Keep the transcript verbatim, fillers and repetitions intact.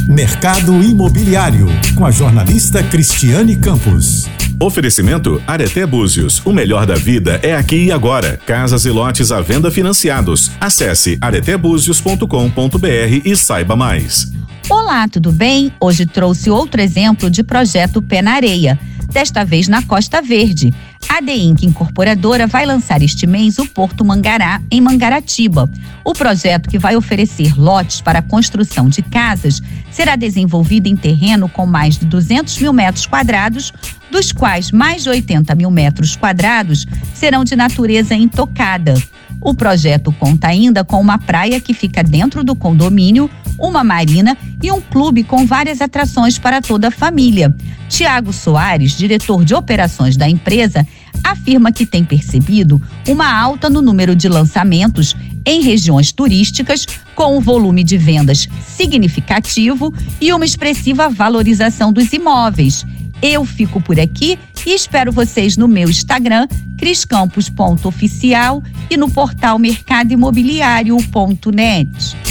Mercado Imobiliário, com a jornalista Cristiane Campos. Oferecimento Areté Búzios. O melhor da vida é aqui e agora. Casas e lotes à venda financiados. Acesse areté búzios ponto com ponto b r e saiba mais. Olá, tudo bem? Hoje trouxe outro exemplo de projeto Pé na Areia, desta vez na Costa Verde. A D I N C Incorporadora vai lançar este mês o Porto Mangará, em Mangaratiba. O projeto, que vai oferecer lotes para a construção de casas, será desenvolvido em terreno com mais de duzentos mil metros quadrados, dos quais mais de oitenta mil metros quadrados serão de natureza intocada. O projeto conta ainda com uma praia que fica dentro do condomínio, uma marina e um clube com várias atrações para toda a família. Tiago Soares, diretor de operações da empresa, afirma que tem percebido uma alta no número de lançamentos em regiões turísticas, com um volume de vendas significativo e uma expressiva valorização dos imóveis. Eu fico por aqui e espero vocês no meu Instagram, cris campos ponto oficial, e no portal mercado imobiliário ponto net.